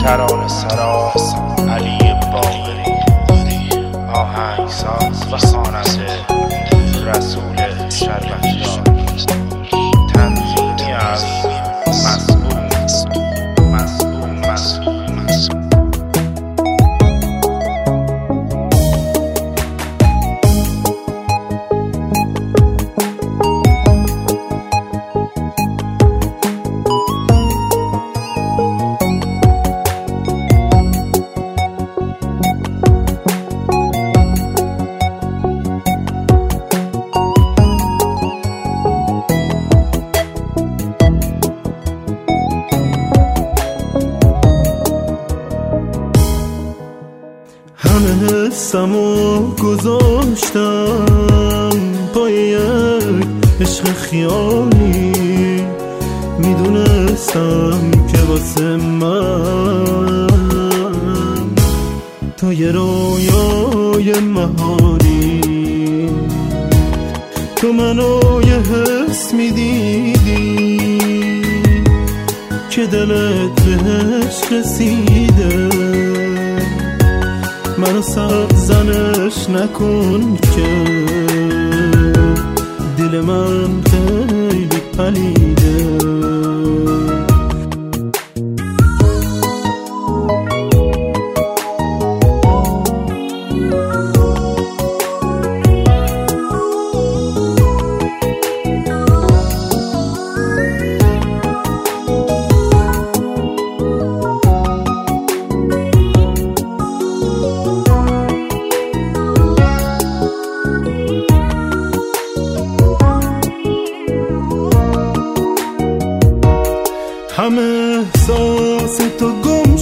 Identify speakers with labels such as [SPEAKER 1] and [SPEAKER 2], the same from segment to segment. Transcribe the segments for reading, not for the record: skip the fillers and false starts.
[SPEAKER 1] ترانه سراز علی باقری، آهنگساز و خواننده رسول شربتیان، تنظیمی از مسئول.
[SPEAKER 2] همه حسمو گذاشتم پای یک عشق خیالی، میدونستم که واسه من تو یه رویای مهاری، تو منو یه حس میدیدی که دلت بهش رسیده، منو سرزنش نکن که دل من خیلی پلیده. همه احساس تو گم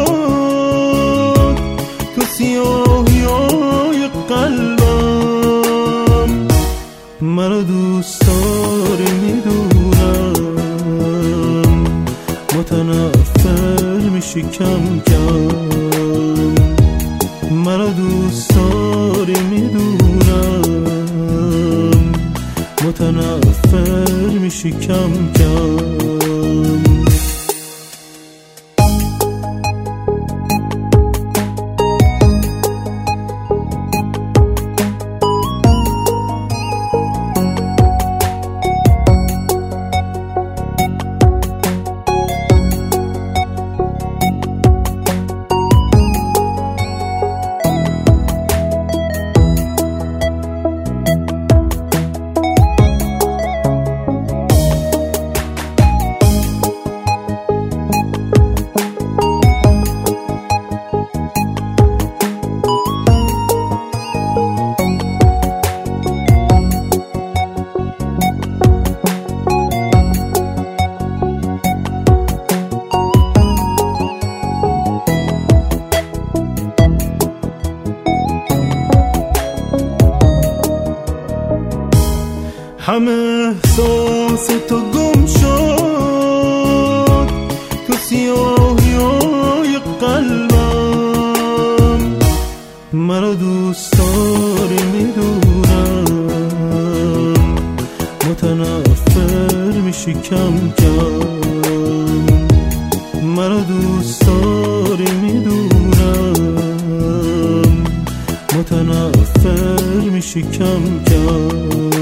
[SPEAKER 2] شد تو سیاهیای قلبم، منو دوست داری میدونم، متنفر میشی کم کم، منو دوست داری میدونم، متنفر میشی کم کم. همه احساس تو گم شد تو سیاهیای قلبم، منو دوست داری میدونم، متنفر میشی کم کم، منو دوست داری میدونم، متنفر میشی کم کم.